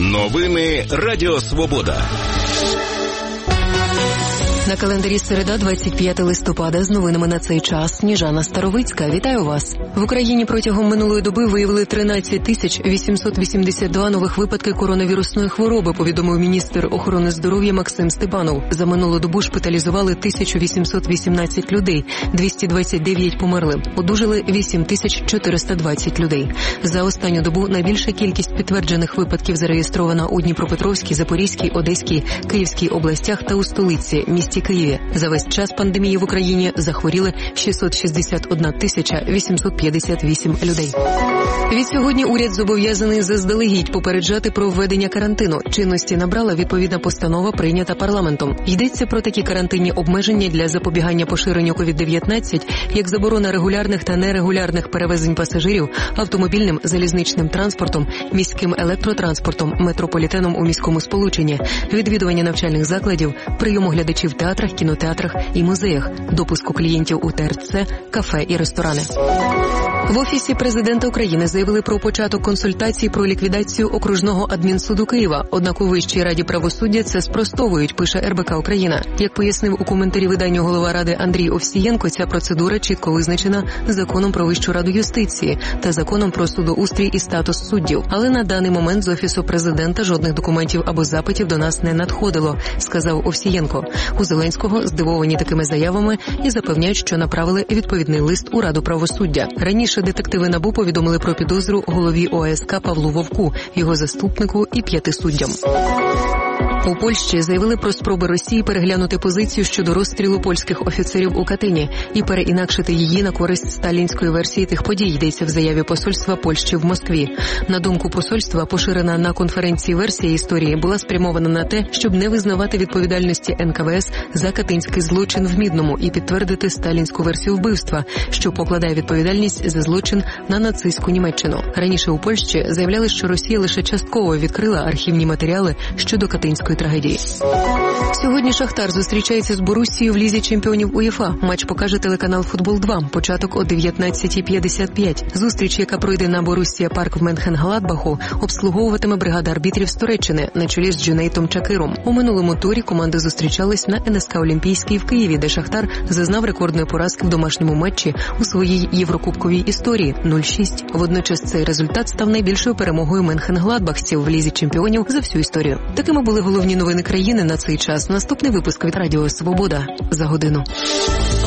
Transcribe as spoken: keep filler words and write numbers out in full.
Новини Радіо Свобода. На календарі середа, двадцять п'яте листопада, з новинами на цей час. Сніжана Старовицька. Вітаю вас. В Україні протягом минулої доби виявили тринадцять тисяч вісімсот вісімдесят два нових випадки коронавірусної хвороби, повідомив міністр охорони здоров'я Максим Степанов. За минулу добу шпиталізували тисячу вісімсот вісімнадцять людей, двісті двадцять дев'ять померли. Одужали вісім тисяч чотириста двадцять людей. За останню добу найбільша кількість підтверджених випадків зареєстрована у Дніпропетровській, Запорізькій, Одеській, Київській областях та у столиці, місті Києві. За весь час пандемії в Україні захворіли шістсот шістдесят одна тисяча вісімсот п'ятдесят вісім людей. Відсьогодні уряд зобов'язаний заздалегідь попереджати про введення карантину. Чинності набрала відповідна постанова, прийнята парламентом. Йдеться про такі карантинні обмеження для запобігання поширенню ковід дев'ятнадцять, як заборона регулярних та нерегулярних перевезень пасажирів автомобільним, залізничним транспортом, міським електротранспортом, метрополітеном у міському сполученні, відвідування навчальних закладів, прийому глядачів в театрах, кінотеатрах і музеях, допуску клієнтів у ТРЦ, кафе і ресторани. В Офісі президента України заявили про початок консультацій про ліквідацію окружного адмінсуду Києва. Однак у Вищій раді правосуддя це спростовують, пише ер бе ка Україна. Як пояснив у коментарі виданню голова Ради Андрій Овсієнко, ця процедура чітко визначена Законом про Вищу раду юстиції та Законом про судоустрій і статус суддів. Але на даний момент з Офісу президента жодних документів або запитів до нас не надходило, сказав Овсієнко. У Зеленського здивовані такими заявами і запевняють, що направили відповідний лист у Раду правосуддя. Раніше детективи НАБУ повідомили про підозру голові о е ес ка Павлу Вовку, його заступнику і п'яти суддям. У Польщі заявили про спроби Росії переглянути позицію щодо розстрілу польських офіцерів у Катині і переінакшити її на користь сталінської версії тих подій, йдеться в заяві посольства Польщі в Москві. На думку посольства, поширена на конференції версія історії була спрямована на те, щоб не визнавати відповідальності ен ка ве ес за катинський злочин в Мідному і підтвердити сталінську версію вбивства, що покладає відповідальність за злочин на нацистську Німеччину. Раніше у Польщі заявляли, що Росія лише частково відкрила архівні матеріали щодо катинської трагедії. Сьогодні Шахтар зустрічається з Боруссією в Лізі чемпіонів УЄФА. Матч покаже телеканал «Футбол два». Початок о дев'ятнадцята п'ятдесят п'ять. Зустріч, яка пройде на Боруссія Парк в Менхенгладбаху, обслуговуватиме бригада арбітрів з Туреччини на чолі з Джунейтом Чакиром. У минулому турі команди зустрічались на ен ес ка Олімпійській в Києві, де Шахтар зазнав рекордної поразки в домашньому матчі у своїй єврокубковій історії – нуль шість. Водночас цей результат став найбільшою перемогою менхенгладбахців в Лізі чемпіонів за всю історію. Такими були головні новини країни на цей час. Наступний випуск від Радіо Свобода за годину.